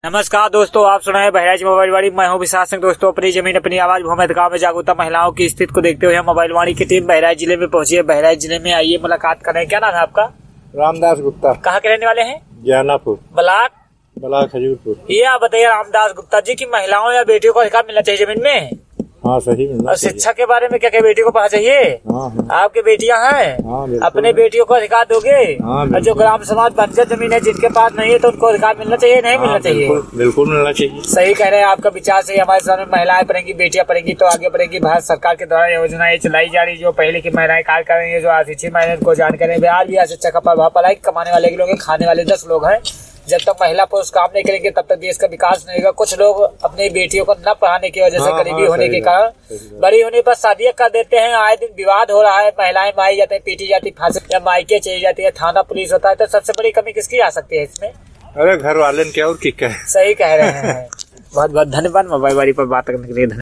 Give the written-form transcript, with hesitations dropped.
नमस्कार दोस्तों, आप सुना है बहराइच मोबाइल वाणी। मैं हूं विशाल सिंह। दोस्तों, अपनी जमीन अपनी आवाज भूमि गांव में जागरूकता महिलाओं की स्थिति को देखते हुए मोबाइल वाणी की टीम बहराइच जिले में पहुंची है। बहराइच जिले में आइए मुलाकात करें। क्या नाम है आपका? रामदास गुप्ता। कहाँ के रहने वाले हैं? ज्ञानापुर ब्लाक खजूरपुर। ये आप बताइए रामदास गुप्ता जी की महिलाओं या बेटियों को अधिकार मिलना चाहिए जमीन में? हाँ, सही मिलना और चाहिए। शिक्षा के बारे में क्या क्या बेटियों को पढ़ा चाहिए? हाँ। आपकी बेटियां हैं? हाँ, बिल्कुल। अपने बेटियों को अधिकार दोगे? हाँ, और जो ग्राम समाज बंजर जमीन है जिनके पास नहीं है तो उनको अधिकार मिलना चाहिए, नहीं मिलना चाहिए? बिल्कुल मिलना चाहिए। सही कह रहे हैं। आपका विचार से हमारे सामने महिलाएं पढ़ेंगी, बेटियां पढ़ेंगी तो आगे बढ़ेंगी। भारत सरकार के द्वारा योजनाएं चलाई जा रही जो पहले की महिलाएं कार्य कर रही है, जो अशिक्षित महिलाएं को जानकारी है। बिहार भी अशिक्षा का प्रभाव पड़ा है। कमाने वाले लोग हैं, खाने वाले 10 लोग हैं। जब तक महिला पुरुष काम नहीं करेंगे तब तक देश का विकास नहीं होगा। कुछ लोग अपनी बेटियों को न पढ़ाने की वजह से गरीबी होने के कारण बड़ी होने पर शादियां कर देते हैं। आए दिन विवाद हो रहा है, महिलाएं मारी जाती है, पीटी जाती, फांसी या मायके चली जाती है, थाना पुलिस होता है। तो सबसे बड़ी कमी किसकी आ सकती है इसमें? अरे घर वाले क्या और क्या है। सही कह रहे हैं। बहुत बहुत धन्यवाद मोबाइल वाली पर बात करने के लिए।